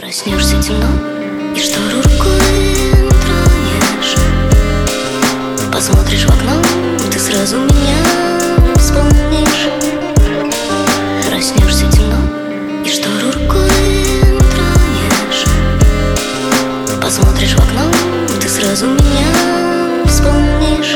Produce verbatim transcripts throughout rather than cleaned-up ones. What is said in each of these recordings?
Проснешься темно и штору рукой тронешь. Посмотришь в окно, ты сразу меня вспомнишь. Проснешься темно и штору рукой тронешь. Посмотришь в окно, ты сразу меня вспомнишь.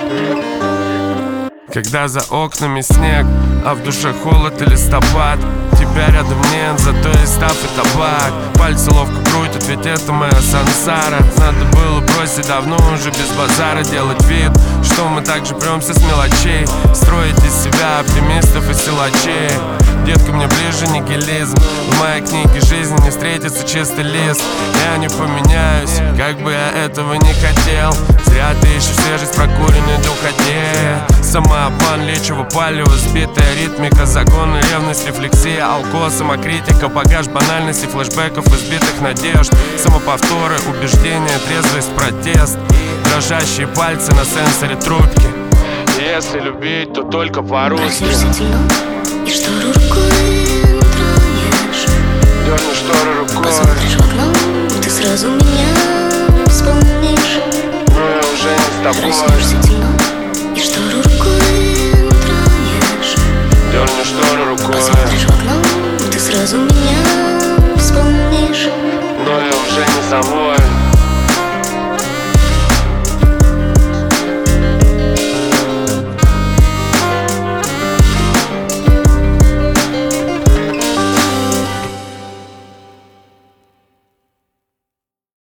Когда за окнами снег, а в душе холод и листопад, тебя рядом нет, зато есть став и табак. Пальцы ловко крутят, ведь это моя сансара. Надо было бросить давно уже без базара. Делать вид, что мы так же премся с мелочей. Строить из себя оптимистов и силачей. Детка, мне ближе нигилизм. В моей книге жизни не встретится чистый лист. Я не поменяюсь, как бы я этого не хотел. Зря ты ищешь свежесть, прокуренной духоте. Самообман, лечиво палево, сбитая ритмика, загон, ревность, рефлексия, алко, самокритика, багаж банальности, флешбеков, избитых надежд, самоповторы, убеждения, трезвость, протест, дрожащие пальцы на сенсоре трубки. Если любить, то только по-русски. Проснешься темно и штору рукой тронешь. Дерни шторы рукой. Посмотришь в окно, ты сразу меня вспомнишь. Но я уже не с тобой. Проснешься темно и штору рукой тронешь. Дерни шторы рукой. Посмотришь в окно, ты сразу меня вспомнишь. Но я уже не со мной.